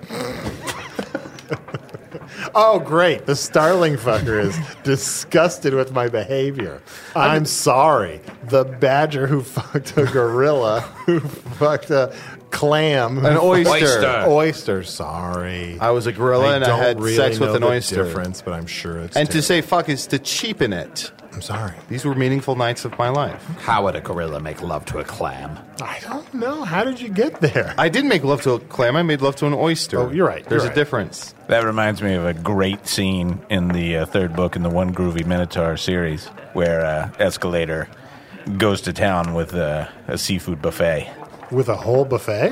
Oh, great. The starling fucker is disgusted with my behavior. I'm sorry. The badger who fucked a gorilla, who fucked a clam. who An oyster. Oyster. Oyster, sorry. I was a gorilla and I don't had really sex with know an the oyster. difference, but I'm sure it's And to terrible. say fuck is to cheapen it. I'm sorry. These were meaningful nights of my life. How would a gorilla make love to a clam? I don't know. How did you get there? I didn't make love to a clam. I made love to an oyster. Oh, you're right, There's you're a right. difference. that reminds me of a great scene in the uh, third book in the One Groovy Minotaur series, where uh, Escalator goes to town with uh, a seafood buffet. With a whole buffet?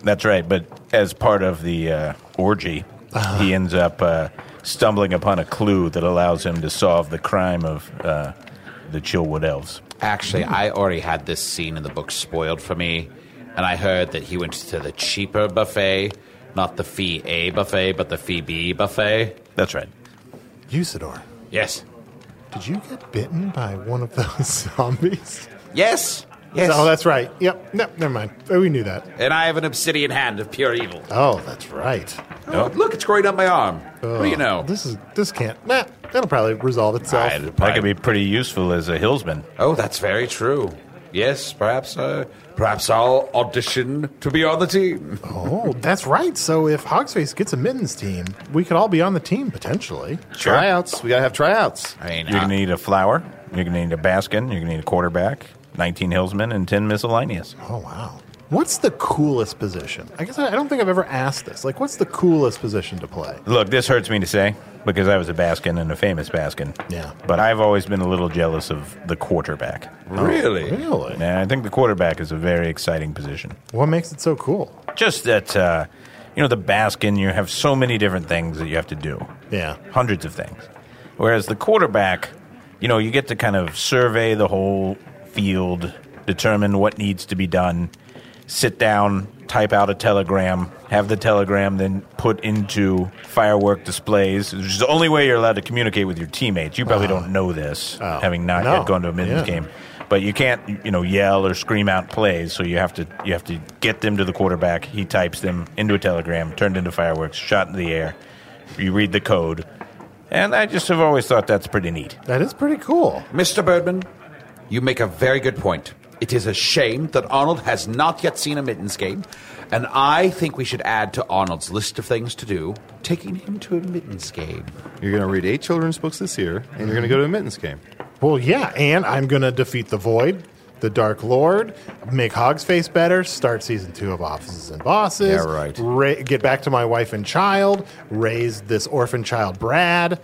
That's right, but as part of the uh, orgy, uh-huh. he ends up uh, stumbling upon a clue that allows him to solve the crime of uh, the Chillwood Elves. Actually, I already had this scene in the book spoiled for me, and I heard that he went to the cheaper buffet, not the Fee A buffet, but the Fee B buffet. That's right. Usador. Yes. Did you get bitten by one of those zombies? Yes. Yes. Oh, that's right. Yep. No, never mind. Oh, we knew that. And I have an obsidian hand of pure evil. Oh, that's right. Oh, look, it's growing up my arm. Oh, what do you know? This is this can't. Nah, that'll probably resolve itself. I, that could be pretty useful as a hillsman. Oh, that's very true. Yes, perhaps. Uh, perhaps I'll audition to be on the team. Oh, that's right. So if Hogsface gets a Mittens team, we could all be on the team potentially. Sure. Tryouts. We gotta have tryouts. I mean, You're uh, going to need a flower. You're going to need a baskin. You're going to need a quarterback, nineteen hillsmen, and ten miscellaneous. Oh, wow. What's the coolest position? I guess I, I don't think I've ever asked this. Like, what's the coolest position to play? Look, this hurts me to say because I was a baskin and a famous baskin. Yeah. But I've always been a little jealous of the quarterback. Really? Oh, really? Yeah, I think the quarterback is a very exciting position. What makes it so cool? Just that, uh, you know, the baskin, you have so many different things that you have to do. Yeah. Hundreds of things. Whereas the quarterback, you know, you get to kind of survey the whole field, determine what needs to be done, sit down, type out a telegram, have the telegram then put into firework displays, which is the only way you're allowed to communicate with your teammates. You probably uh, don't know this, oh, having not no. yet gone to a Mittens yeah. game. But you can't, you know, yell or scream out plays, so you have to you have to get them to the quarterback. He types them into a telegram, turned into fireworks, shot in the air. You read the code. And I just have always thought that's pretty neat. That is pretty cool. Mister Birdman, you make a very good point. It is a shame that Arnold has not yet seen a Mittens game, and I think we should add to Arnold's list of things to do, taking him to a Mittens game. You're going to read eight children's books this year, and you're going to go to a Mittens game. Well, yeah, and I'm going to defeat the Void, the Dark Lord, make Hogsface better, start season two of Offices and Bosses. Yeah, right. Ra- get back to my wife and child, raise this orphan child, Brad.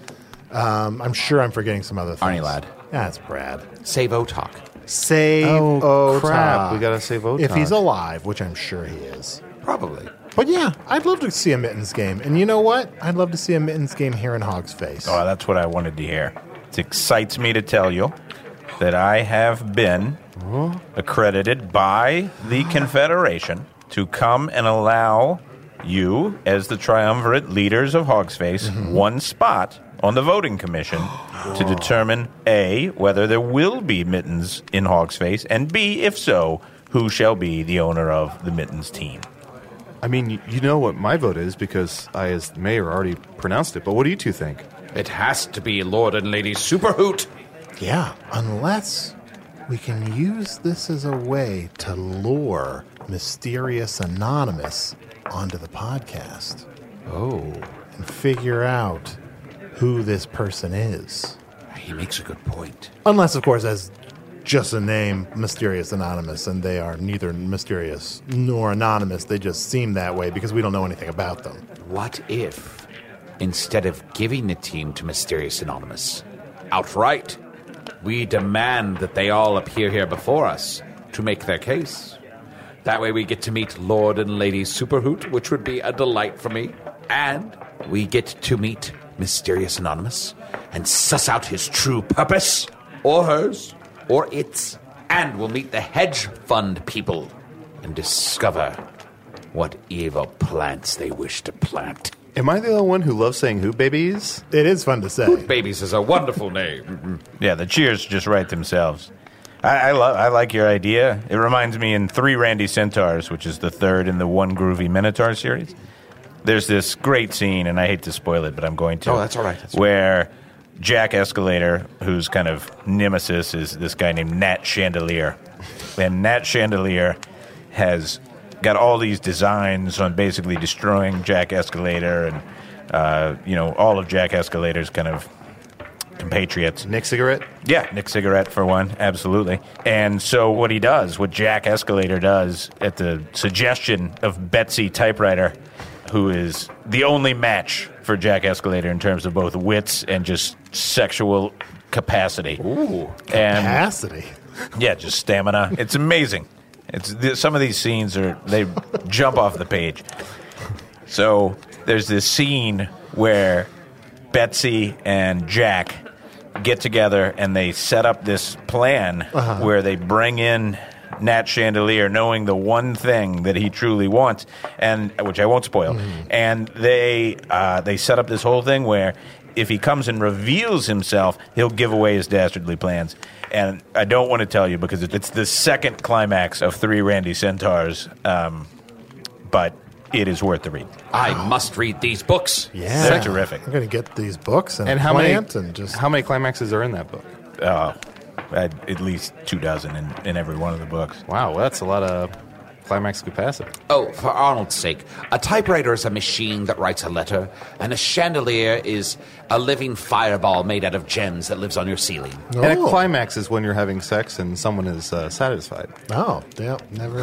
Um, I'm sure I'm forgetting some other things. Arnie Lad. That's Brad. Save Otok. Save Oh, Otok. crap. We got to save Otok. If he's alive, which I'm sure he is. Probably. But yeah, I'd love to see a Mittens game. And you know what? I'd love to see a Mittens game here in Hogsface. Oh, that's what I wanted to hear. It excites me to tell you that I have been accredited by the Confederation to come and allow you, as the triumvirate leaders of Hogsface, mm-hmm. one spot on the voting commission to determine, A, whether there will be Mittens in Hogsface, and B, if so, who shall be the owner of the Mittens team. I mean, you know what my vote is because I, as mayor, already pronounced it. But what do you two think? It has to be Lord and Lady Superhoot. Yeah, unless we can use this as a way to lure Mysterious Anonymous onto the podcast. Oh. And figure out who this person is. He makes a good point. Unless, of course, as just a name, Mysterious Anonymous, and they are neither mysterious nor anonymous. They just seem that way because we don't know anything about them. What if, instead of giving the team to Mysterious Anonymous, outright, we demand that they all appear here before us to make their case? That way we get to meet Lord and Lady Superhoot, which would be a delight for me. And we get to meet Mysterious Anonymous and suss out his true purpose, or hers, or its. And we'll meet the hedge fund people and discover what evil plants they wish to plant. Am I the only one who loves saying hoot babies? It is fun to say. Hoot babies is a wonderful name. Yeah, the cheers just write themselves. I, I love. I like your idea. It reminds me in Three Randy Centaurs, which is the third in the One Groovy Minotaur series. There's this great scene, and I hate to spoil it, but I'm going to. Oh, that's all right. That's where Jack Escalator, whose kind of nemesis is this guy named Nat Chandelier, and Nat Chandelier has got all these designs on basically destroying Jack Escalator and uh, you know all of Jack Escalator's kind of compatriots. Nick Cigarette? Yeah, Nick Cigarette for one, absolutely. And so what he does, what Jack Escalator does at the suggestion of Betsy Typewriter, who is the only match for Jack Escalator in terms of both wits and just sexual capacity. Ooh, and, capacity. Yeah, just stamina. It's amazing. It's th- some of these scenes are they jump off the page. So there's this scene where Betsy and Jack get together and they set up this plan uh-huh. where they bring in Nat Chandelier, knowing the one thing that he truly wants, and which I won't spoil. Mm. And they uh, they set up this whole thing where if he comes and reveals himself, he'll give away his dastardly plans. And I don't want to tell you because it's the second climax of Three Randy Centaurs, um, but it is worth the read. I must read these books. Yeah, they're terrific. I'm going to get these books and, and how many and just how many climaxes are in that book? Uh, at, at least two dozen in, in every one of the books. Wow, well, that's a lot of climax capacity. Oh, for Arnold's sake, a typewriter is a machine that writes a letter, and a chandelier is a living fireball made out of gems that lives on your ceiling. Oh. And a climax is when you're having sex and someone is uh, satisfied. Oh, yeah, never.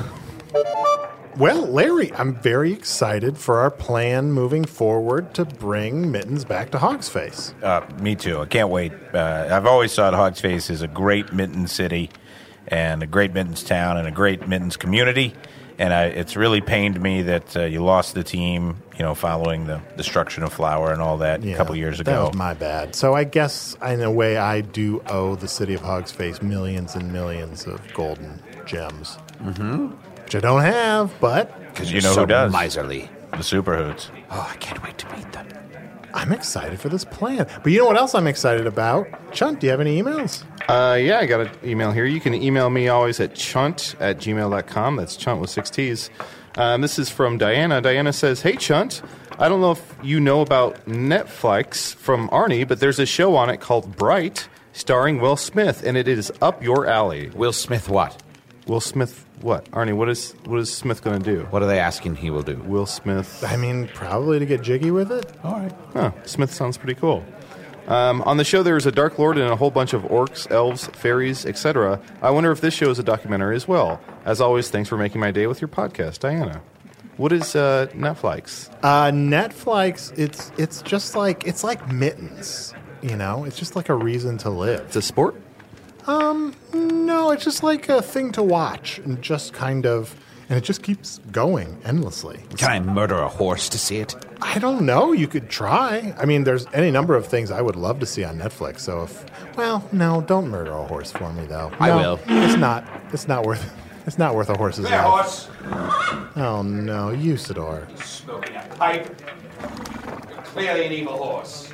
Well, Larry, I'm very excited for our plan moving forward to bring Mittens back to Hogs Face. Uh, me too. I can't wait. Uh, I've always thought Hogs Face is a great Mittens city and a great Mittens town and a great Mittens community. And I, it's really pained me that uh, you lost the team, you know, following the destruction of Flower and all that yeah, a couple years ago. That was my bad. So I guess, in a way, I do owe the city of Hogs Face millions and millions of golden gems. Mm-hmm. Which I don't have, but... Because you know so who does. Miserly. The Super Hoots. Oh, I can't wait to meet them. I'm excited for this plan. But you know what else I'm excited about? Chunt, do you have any emails? Uh, yeah, I got an email here. You can email me always at chunt at gmail dot com. That's chunt with six T's. Um, this is from Diana. Diana says, hey, Chunt, I don't know if you know about Netflix from Arnie, but there's a show on it called Bright, starring Will Smith, and it is up your alley. Will Smith what? Will Smith what? Arnie, what is what is Smith going to do? What are they asking he will do? Will Smith. I mean, probably to get jiggy with it. All right. Huh. Smith sounds pretty cool. Um, on the show, there is a Dark Lord and a whole bunch of orcs, elves, fairies, et cetera. I wonder if this show is a documentary as well. As always, thanks for making my day with your podcast, Diana. What is uh, Netflix? Uh, Netflix, it's it's just like it's like Mittens. You know, it's just like a reason to live. It's a sport? Um, no, it's just like a thing to watch and just kind of, and it just keeps going endlessly. Can I murder a horse to see it? I don't know. You could try. I mean, there's any number of things I would love to see on Netflix. So if, well, no, don't murder a horse for me though. I no, will. It's not. It's not worth. It's not worth a horse's There, life. horse. Oh no, Usador. Smoking a pipe. You're clearly an evil horse.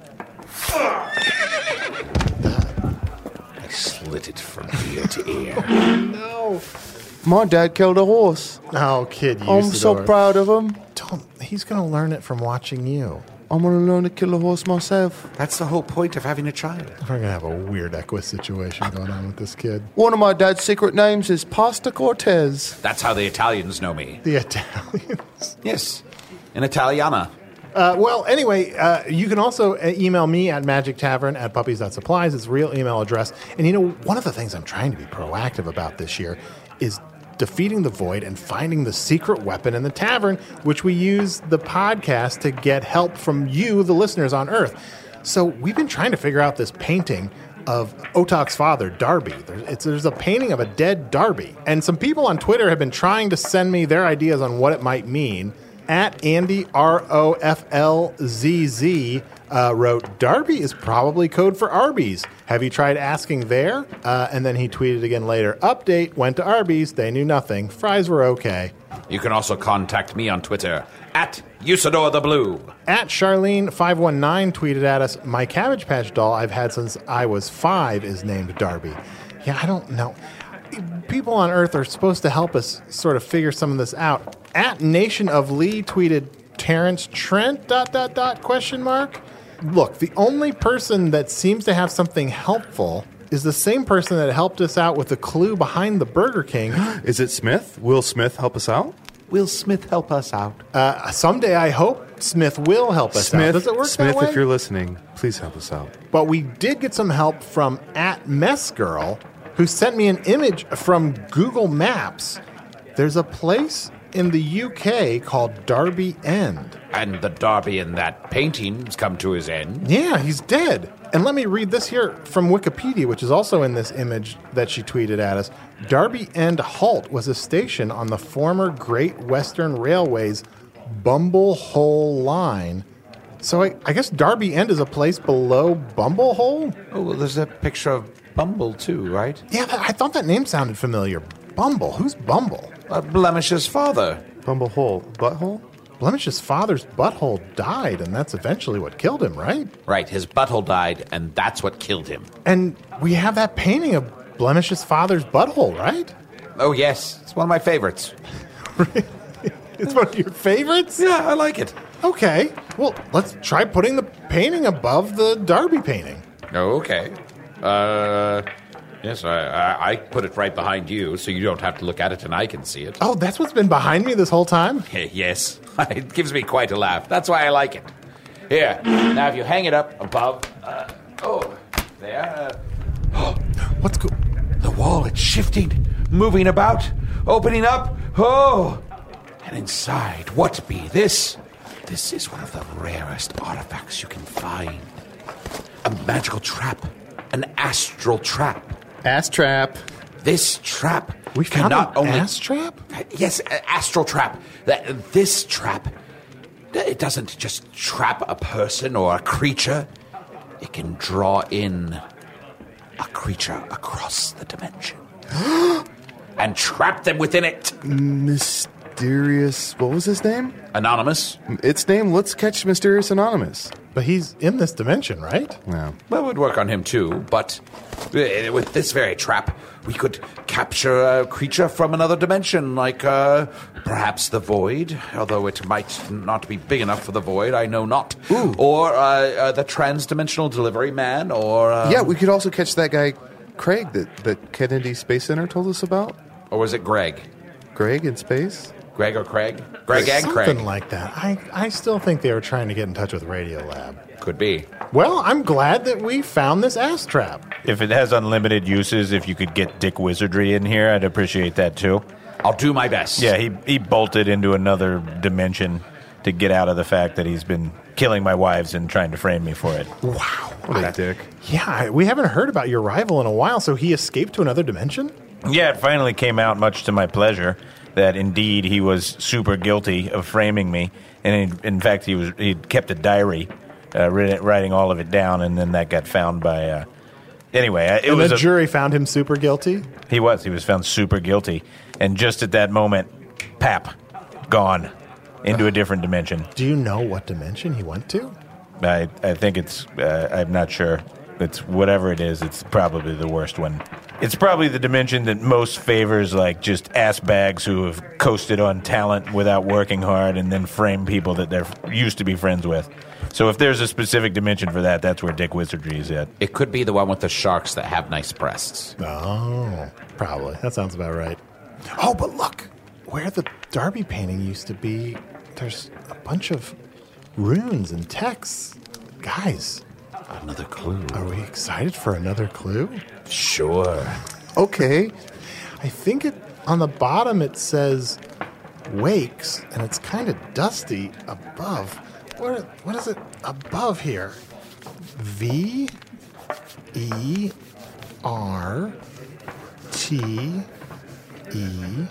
I slit it from ear to ear. No. My dad killed a horse. Oh, kid, Usador. I'm so proud of him. Don't. He's gonna learn it from watching you. I'm going to learn to kill a horse myself. That's the whole point of having a child. We're going to have a weird Equus situation going on with this kid. One of my dad's secret names is Pasta Cortez. That's how the Italians know me. The Italians? Yes. In Italiana. Uh, well, anyway, uh, you can also email me at magic tavern at puppies dot supplies. It's a real email address. And, you know, one of the things I'm trying to be proactive about this year is defeating the void and finding the secret weapon in the tavern, which we use the podcast to get help from you, the listeners on Earth. So we've been trying to figure out this painting of Otok's father, Darby. There's, it's, there's a painting of a dead Darby. And some people on Twitter have been trying to send me their ideas on what it might mean. At Andy, R O F L Z Z, uh, wrote, Darby is probably code for Arby's. Have you tried asking there? Uh, and then he tweeted again later, update, went to Arby's, they knew nothing. Fries were okay. You can also contact me on Twitter, at Usador the Blue. At Charlene five one nine tweeted at us, my Cabbage Patch doll I've had since I was five is named Darby. Yeah, I don't know. People on Earth are supposed to help us sort of figure some of this out. At Nation of Lee tweeted Terrence Trent, dot, dot, dot, question mark. Look, the only person that seems to have something helpful is the same person that helped us out with the clue behind the Burger King. Is it Smith? Will Smith help us out? Will Smith help us out? Uh, someday I hope Smith will help us Smith, out. Does it work Smith, that way? if you're listening, please help us out. But we did get some help from at Mess Girl, who sent me an image from Google Maps. There's a place in the U K called Darby End. And the Darby in that painting's come to his end. Yeah, he's dead. And let me read this here from Wikipedia, which is also in this image that she tweeted at us. Darby End Halt was a station on the former Great Western Railway's Bumble Hole line. So I, I guess Darby End is a place below Bumble Hole? Oh, well, there's a picture of Bumble, too, right? Yeah, I thought that name sounded familiar. Bumble. Who's Bumble? Uh, Blemish's father. Bumble Hole. Butthole? Blemish's father's butthole died, and that's eventually what killed him, right? Right, his butthole died, and that's what killed him. And we have that painting of Blemish's father's butthole, right? Oh, yes. It's one of my favorites. It's one of your favorites? Yeah, I like it. Okay. Well, let's try putting the painting above the Darby painting. Oh, okay. Uh, yes, I, I, I put it right behind you, so you don't have to look at it and I can see it. Oh, that's what's been behind me this whole time? Yes. It gives me quite a laugh. That's why I like it. Here. Now, if you hang it up above... Uh, oh, there. Uh, What's go... The wall, it's shifting, moving about, opening up. Oh! And inside, what be this? This is one of the rarest artifacts you can find. A magical trap. An astral trap. Ass trap. This trap We found cannot an only... ass trap? Yes, a- astral trap. That This trap, it doesn't just trap a person or a creature. It can draw in a creature across the dimension. And trap them within it. Mysterious... What was his name? Anonymous. Its name, let's catch Mysterious Anonymous. But he's in this dimension, right? Yeah. That would work on him too, but uh, with this very trap, we could capture a creature from another dimension, like uh, perhaps the Void, although it might not be big enough for the Void, I know not. Ooh. Or uh, uh, the Trans-Dimensional Delivery Man, or... Um, Yeah, we could also catch that guy, Craig, that, that Kennedy Space Center told us about. Or was it Greg? Greg in space? Greg or Craig? Greg and Craig. Something like that. I, I still think they were trying to get in touch with Radiolab. Could be. Well, I'm glad that we found this ass trap. If it has unlimited uses, if you could get Dick Wizardry in here, I'd appreciate that too. I'll do my best. Yeah, he he bolted into another dimension to get out of the fact that he's been killing my wives and trying to frame me for it. Wow. What a dick. Yeah, we haven't heard about your rival in a while, so he escaped to another dimension? Yeah, it finally came out, much to my pleasure, that indeed he was super guilty of framing me, and in, in fact he was he'd kept a diary, uh, writing all of it down, and then that got found by. Uh, anyway, it and was the a, jury found him super guilty? He was. He was found super guilty, and just at that moment, pap, gone into a different dimension. Do you know what dimension he went to? I I think it's. Uh, I'm not sure. It's whatever it is. It's probably the worst one. It's probably the dimension that most favors like just ass bags who have coasted on talent without working hard and then frame people that they're used to be friends with. So if there's a specific dimension for that, that's where Dick Wizardry is at. It could be the one with the sharks that have nice breasts. Oh, probably. That sounds about right. Oh, but look, where the Darby painting used to be, there's a bunch of runes and texts. Guys, another clue. Are we excited for another clue? Sure. Okay. I think it on the bottom it says Wakes, and it's kind of dusty above. What what is it above here? V E R T E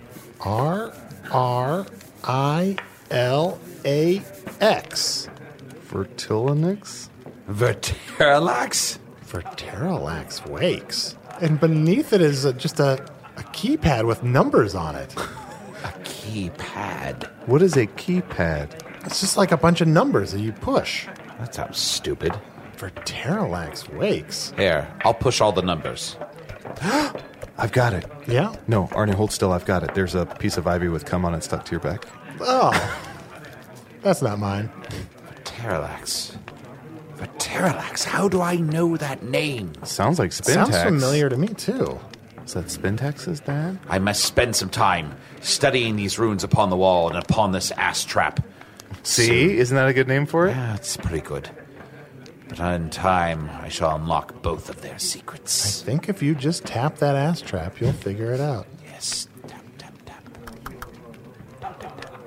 R R I L A X. Vertilinix? Verterilax? Verterilax Wakes. And beneath it is a, just a, a keypad with numbers on it. A keypad? What is a keypad? It's just like a bunch of numbers that you push. That sounds stupid. Verterilax Wakes. Here, I'll push all the numbers. I've got it. Yeah? No, Arnie, hold still. I've got it. There's a piece of ivy with cum on it stuck to your back. Oh. That's not mine. Verterilax. Verterilax. How do I know that name? Sounds like Spintax. Sounds familiar to me, too. Is that Spintax's dad? I must spend some time studying these runes upon the wall and upon this ass trap. See? Soon. Isn't that a good name for it? Yeah, it's pretty good. But in time, I shall unlock both of their I secrets. think if you just tap that ass trap, you'll figure it out. Yes. Tap, tap, tap.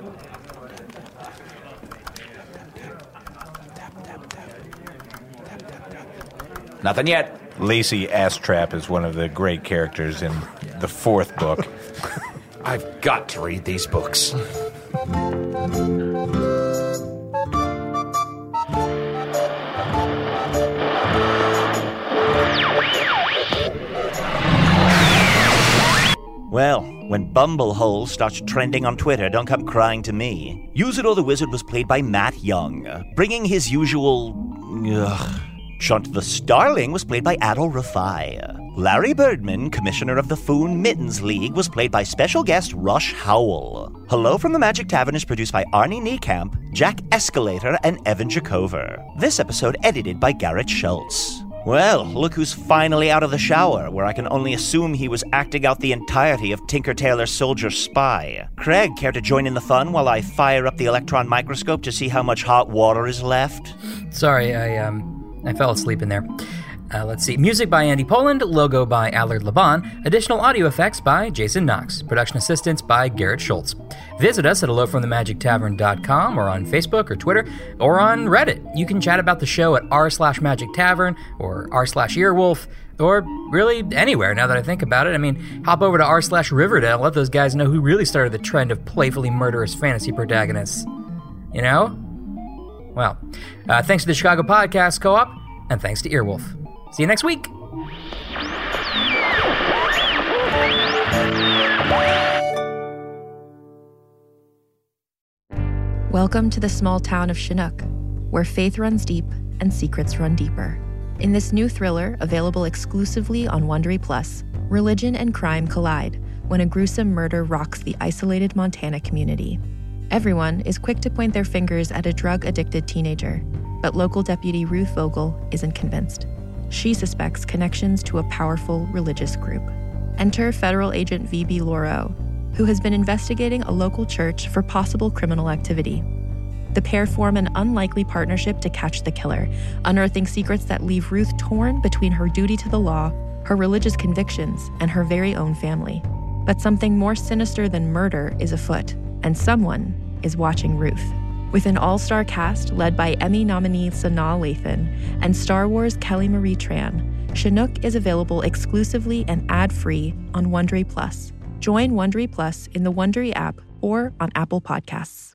Nothing yet. Lacey Astrap is one of the great characters in the fourth book. I've got to read these books. Well, when Bumblehole starts trending on Twitter, don't come crying to me. Usador the Wizard was played by Matt Young, bringing his usual... Ugh. Chunt the Starling was played by Adol Rafai. Larry Birdman, commissioner of the Foon Mittens League, was played by special guest Rush Howell. Hello from the Magic Tavern is produced by Arnie Niekamp, Jack Escalator, and Evan Jacover. This episode edited by Garrett Schultz. Well, look who's finally out of the shower, where I can only assume he was acting out the entirety of Tinker Tailor Soldier Spy. Craig, care to join in the fun while I fire up the electron microscope to see how much hot water is left? Sorry, I, um... I fell asleep in there. Uh, let's see. Music by Andy Poland, logo by Allard Laban, additional audio effects by Jason Knox, production assistance by Garrett Schultz. Visit us at hello from the magic tavern dot com or on Facebook or Twitter or on Reddit. You can chat about the show at r slash magic tavern or r slash earwolf or really anywhere now that I think about it. I mean, hop over to r slash Riverdale, let those guys know who really started the trend of playfully murderous fantasy protagonists. You know? Well, uh, thanks to the Chicago Podcast Co-op, and thanks to Earwolf. See you next week. Welcome to the small town of Chinook, where faith runs deep and secrets run deeper. In this new thriller, available exclusively on Wondery Plus, religion and crime collide when a gruesome murder rocks the isolated Montana community. Everyone is quick to point their fingers at a drug-addicted teenager, but local deputy Ruth Vogel isn't convinced. She suspects connections to a powerful religious group. Enter federal agent V B Lauro, who has been investigating a local church for possible criminal activity. The pair form an unlikely partnership to catch the killer, unearthing secrets that leave Ruth torn between her duty to the law, her religious convictions, and her very own family. But something more sinister than murder is afoot, and someone is watching Ruth. With an all-star cast led by Emmy nominee Sanaa Lathan and Star Wars Kelly Marie Tran, Chinook is available exclusively and ad-free on Wondery Plus. Join Wondery Plus in the Wondery app or on Apple Podcasts.